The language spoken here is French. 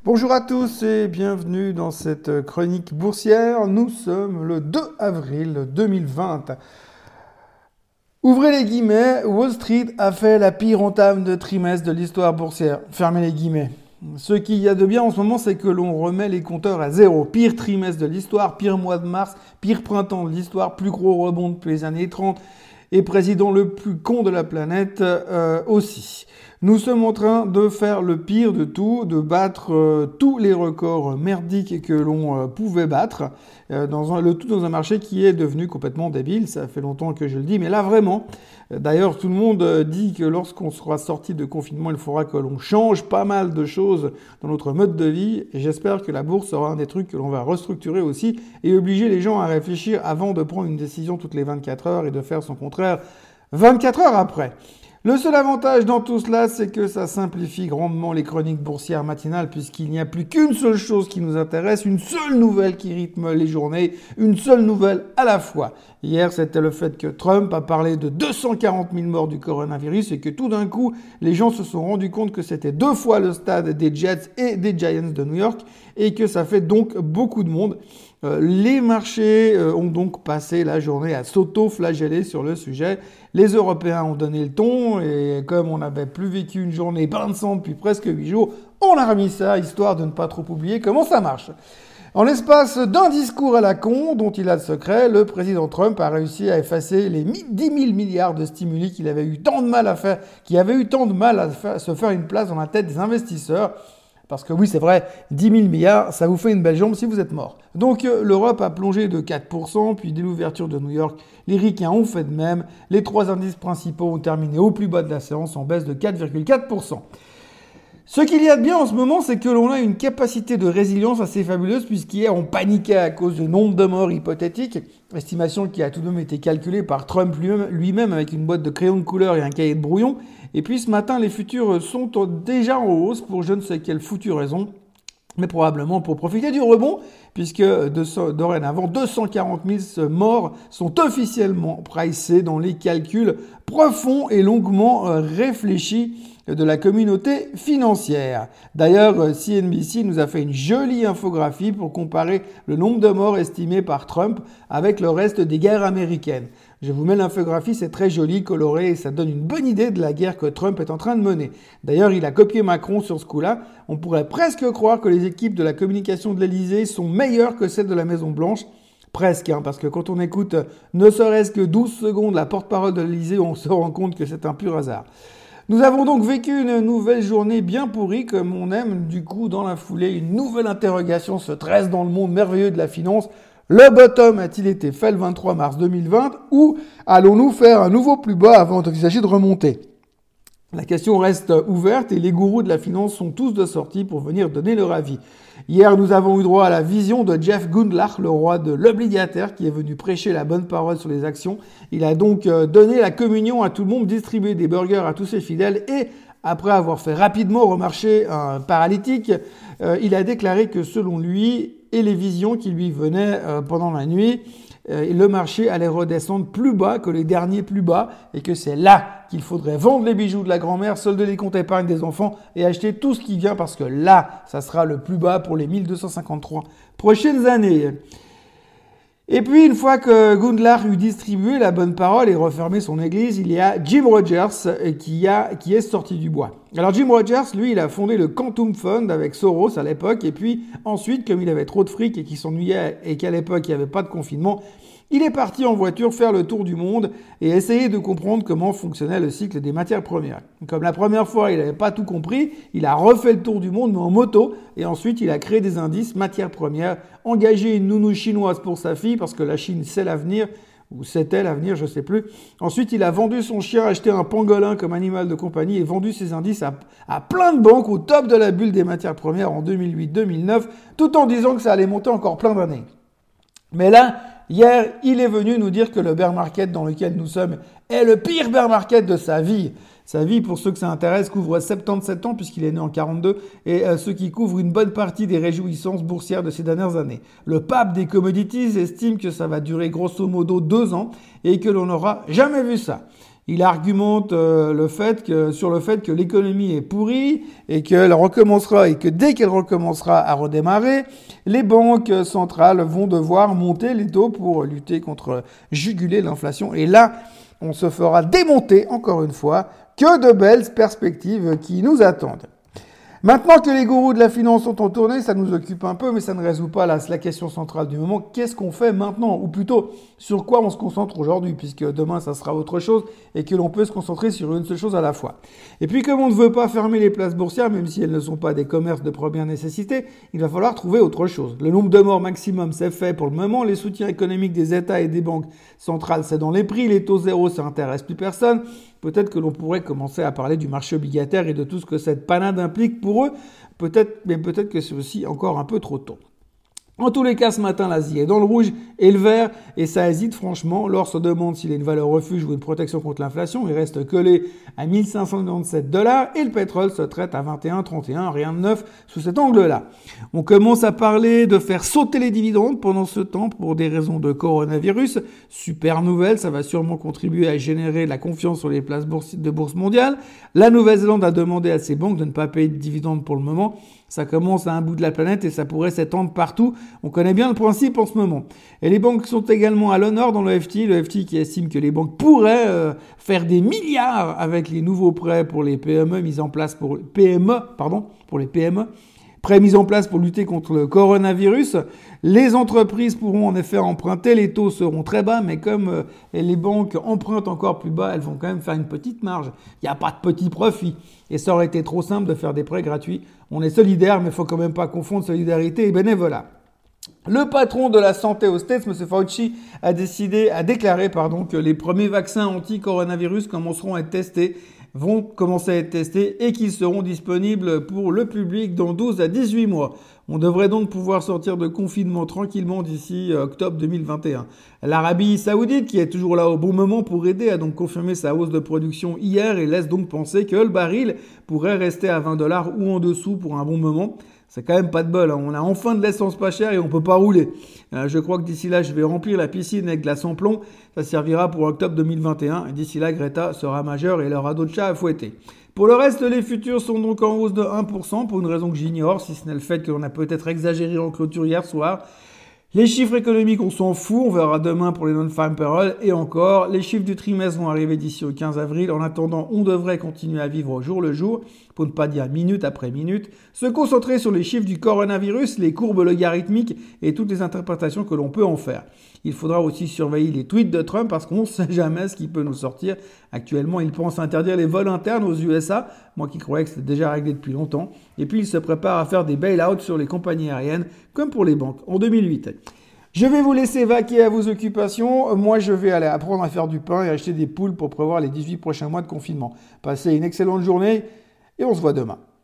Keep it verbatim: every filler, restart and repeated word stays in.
Bonjour à tous et bienvenue dans cette chronique boursière. Nous sommes le deux avril deux mille vingt. Ouvrez les guillemets, Wall Street a fait la pire entame de trimestre de l'histoire boursière. Fermez les guillemets. Ce qu'il y a de bien en ce moment, c'est que l'on remet les compteurs à zéro. Pire trimestre de l'histoire, pire mois de mars, pire printemps de l'histoire, plus gros rebond depuis les années trente et président le plus con de la planète euh, aussi. Nous sommes en train de faire le pire de tout, de battre euh, tous les records merdiques que l'on euh, pouvait battre, euh, dans un, le tout dans un marché qui est devenu complètement débile. Ça fait longtemps que je le dis, mais là vraiment. Euh, d'ailleurs, tout le monde euh, dit que lorsqu'on sera sorti de confinement, il faudra que l'on change pas mal de choses dans notre mode de vie. Et j'espère que la bourse sera un des trucs que l'on va restructurer aussi et obliger les gens à réfléchir avant de prendre une décision toutes les vingt-quatre heures et de faire son contraire vingt-quatre heures après. Le seul avantage dans tout cela, c'est que ça simplifie grandement les chroniques boursières matinales puisqu'il n'y a plus qu'une seule chose qui nous intéresse, une seule nouvelle qui rythme les journées, une seule nouvelle à la fois. Hier, c'était le fait que Trump a parlé de deux cent quarante mille morts du coronavirus et que tout d'un coup, les gens se sont rendus compte que c'était deux fois le stade des Jets et des Giants de New York et que ça fait donc beaucoup de monde. Euh, les marchés euh, ont donc passé la journée à s'auto-flageller sur le sujet. Les Européens ont donné le ton et comme on n'avait plus vécu une journée bain de sang depuis presque huit jours, on a remis ça histoire de ne pas trop oublier comment ça marche. En l'espace d'un discours à la con dont il a le secret, le président Trump a réussi à effacer les dix mille milliards de stimuli qu'il avait eu tant de mal à faire, qui avait eu tant de mal à faire, se faire une place dans la tête des investisseurs. Parce que oui, c'est vrai, dix mille milliards, ça vous fait une belle jambe si vous êtes mort. Donc euh, l'Europe a plongé de quatre pour cent, puis dès l'ouverture de New York, les ricains ont fait de même. Les trois indices principaux ont terminé au plus bas de la séance en baisse de quatre virgule quatre pour cent. Ce qu'il y a de bien en ce moment, c'est que l'on a une capacité de résilience assez fabuleuse puisqu'hier on paniquait à cause du nombre de morts hypothétiques, estimation qui a tout de même été calculée par Trump lui-même, lui-même avec une boîte de crayons de couleur et un cahier de brouillon. Et puis ce matin, les futurs sont déjà en hausse pour je ne sais quelle foutue raison, mais probablement pour profiter du rebond, puisque de, dorénavant deux cent quarante mille morts sont officiellement pricés dans les calculs profonds et longuement réfléchis de la communauté financière. D'ailleurs, C N B C nous a fait une jolie infographie pour comparer le nombre de morts estimés par Trump avec le reste des guerres américaines. Je vous mets l'infographie, c'est très joli, coloré et ça donne une bonne idée de la guerre que Trump est en train de mener. D'ailleurs, il a copié Macron sur ce coup-là. On pourrait presque croire que les équipes de la communication de l'Élysée sont meilleures que celles de la Maison-Blanche. Presque, hein, parce que quand on écoute ne serait-ce que douze secondes la porte-parole de l'Élysée, on se rend compte que c'est un pur hasard. Nous avons donc vécu une nouvelle journée bien pourrie comme on aime. Du coup, dans la foulée, une nouvelle interrogation se dresse dans le monde merveilleux de la finance. Le bottom a-t-il été fait le vingt-trois mars deux mille vingt ou allons-nous faire un nouveau plus bas avant qu'il s'agisse de remonter? La question reste ouverte et les gourous de la finance sont tous de sortie pour venir donner leur avis. Hier, nous avons eu droit à la vision de Jeff Gundlach, le roi de l'obligataire, qui est venu prêcher la bonne parole sur les actions. Il a donc donné la communion à tout le monde, distribué des burgers à tous ses fidèles et, après avoir fait rapidement remarcher un paralytique, euh, il a déclaré que selon lui et les visions qui lui venaient euh, pendant la nuit, euh, le marché allait redescendre plus bas que les derniers plus bas et que c'est là qu'il faudrait vendre les bijoux de la grand-mère, solder les comptes épargne des enfants et acheter tout ce qui vient parce que là, ça sera le plus bas pour les mille deux cent cinquante-trois prochaines années. Et puis, une fois que Gundlach eut distribué la bonne parole et refermé son église, il y a Jim Rogers qui, a, qui est sorti du bois. Alors Jim Rogers, lui, il a fondé le Quantum Fund avec Soros à l'époque. Et puis ensuite, comme il avait trop de fric et qu'il s'ennuyait et qu'à l'époque, il n'y avait pas de confinement, il est parti en voiture faire le tour du monde et essayer de comprendre comment fonctionnait le cycle des matières premières. Comme la première fois, il n'avait pas tout compris, il a refait le tour du monde mais en moto et ensuite il a créé des indices matières premières, engagé une nounou chinoise pour sa fille parce que la Chine c'est l'avenir, ou c'était l'avenir, je sais plus. Ensuite, il a vendu son chien, acheté un pangolin comme animal de compagnie et vendu ses indices à, à plein de banques au top de la bulle des matières premières en deux mille huit deux mille neuf, tout en disant que ça allait monter encore plein d'années. Mais là, hier, il est venu nous dire que le bear market dans lequel nous sommes est le pire bear market de sa vie. Sa vie, pour ceux que ça intéresse, couvre soixante-dix-sept ans puisqu'il est né en quarante-deux et euh, ce qui couvre une bonne partie des réjouissances boursières de ces dernières années. Le pape des commodities estime que ça va durer grosso modo deux ans et que l'on n'aura jamais vu ça. Il argumente euh, le fait que, sur le fait que l'économie est pourrie et qu'elle recommencera et que dès qu'elle recommencera à redémarrer, les banques centrales vont devoir monter les taux pour lutter contre, juguler l'inflation. Et là, on se fera démonter, encore une fois, que de belles perspectives qui nous attendent. Maintenant que les gourous de la finance sont en tournée, ça nous occupe un peu, mais ça ne résout pas la, la question centrale du moment. Qu'est-ce qu'on fait maintenant? Ou plutôt, sur quoi on se concentre aujourd'hui? Puisque demain, ça sera autre chose et que l'on peut se concentrer sur une seule chose à la fois. Et puis, comme on ne veut pas fermer les places boursières, même si elles ne sont pas des commerces de première nécessité, il va falloir trouver autre chose. Le nombre de morts maximum, c'est fait pour le moment. Les soutiens économiques des États et des banques centrales, c'est dans les prix. Les taux zéro, ça intéresse plus personne. Peut-être que l'on pourrait commencer à parler du marché obligataire et de tout ce que cette panade implique pour eux. Peut-être, mais peut-être que c'est aussi encore un peu trop tôt. En tous les cas, ce matin, l'Asie est dans le rouge et le vert, et ça hésite franchement. L'or se demande s'il est une valeur refuge ou une protection contre l'inflation. Il reste collé à mille cinq cent quatre-vingt-dix-sept dollars et le pétrole se traite à vingt et un trente et un. Rien de neuf sous cet angle-là. On commence à parler de faire sauter les dividendes pendant ce temps pour des raisons de coronavirus. Super nouvelle, ça va sûrement contribuer à générer de la confiance sur les places de bourse mondiale. La Nouvelle-Zélande a demandé à ses banques de ne pas payer de dividendes pour le moment. Ça commence à un bout de la planète et ça pourrait s'étendre partout. On connaît bien le principe en ce moment. Et les banques sont également à l'honneur dans le F T. Le F T qui estime que les banques pourraient euh, faire des milliards avec les nouveaux prêts pour les P M E mis en place pour P M E, pardon, pour les P M E. Prêts mis en place pour lutter contre le coronavirus. Les entreprises pourront en effet emprunter, les taux seront très bas, mais comme euh, les banques empruntent encore plus bas, elles vont quand même faire une petite marge. Il n'y a pas de petit profit. Et ça aurait été trop simple de faire des prêts gratuits. On est solidaire, mais il faut quand même pas confondre solidarité et bénévolat. Le patron de la santé aux States, M. Fauci, a décidé, a déclaré, pardon, que les premiers vaccins anti-coronavirus commenceront à être testés, vont commencer à être testés et qu'ils seront disponibles pour le public dans douze à dix-huit mois. On devrait donc pouvoir sortir de confinement tranquillement d'ici octobre deux mille vingt et un. L'Arabie Saoudite, qui est toujours là au bon moment pour aider, a donc confirmé sa hausse de production hier et laisse donc penser que le baril pourrait rester à vingt dollars ou en dessous pour un bon moment. C'est quand même pas de bol, hein. On a enfin de l'essence pas chère et on peut pas rouler. Euh, je crois que d'ici là, je vais remplir la piscine avec de la sans-plomb. Ça servira pour octobre deux mille vingt et un. Et d'ici là, Greta sera majeure et elle aura d'autres chats à fouetter. Pour le reste, les futurs sont donc en hausse de un pour cent pour une raison que j'ignore, si ce n'est le fait que l'on a peut-être exagéré en clôture hier soir. Les chiffres économiques, on s'en fout, on verra demain pour les non-farm payroll et encore. Les chiffres du trimestre vont arriver d'ici au quinze avril. En attendant, on devrait continuer à vivre au jour le jour, pour ne pas dire minute après minute, se concentrer sur les chiffres du coronavirus, les courbes logarithmiques et toutes les interprétations que l'on peut en faire. Il faudra aussi surveiller les tweets de Trump parce qu'on ne sait jamais ce qui peut nous sortir. Actuellement, il pense interdire les vols internes aux U S A, moi qui croyais que c'était déjà réglé depuis longtemps. Et puis, il se prépare à faire des bail-outs sur les compagnies aériennes, comme pour les banques, en deux mille huit. Je vais vous laisser vaquer à vos occupations. Moi, je vais aller apprendre à faire du pain et acheter des poules pour prévoir les dix-huit prochains mois de confinement. Passez une excellente journée et on se voit demain.